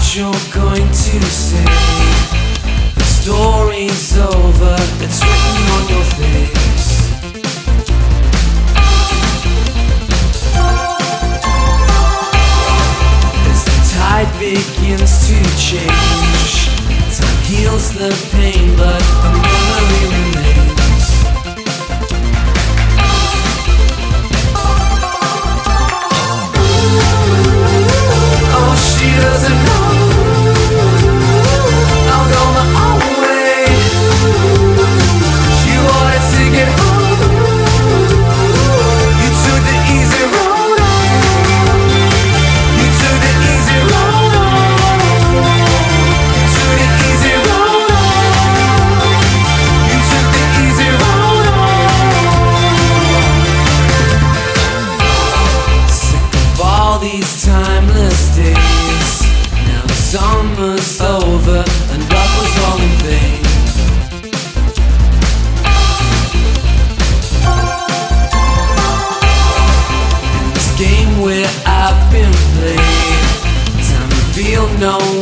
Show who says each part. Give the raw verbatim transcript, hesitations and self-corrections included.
Speaker 1: you're going to say. The story's over, it's written on your face. As the tide begins to change, time heals the pain, but a memory remains. Oh, she doesn't know I'll go my own way. She wanted to get home. You took the easy road on. You took the easy road on. You took the easy road on. You took the easy road on. Sick of all these timeless days. Now the summer's over and love was all in vain. In this game where I've been played, time revealed no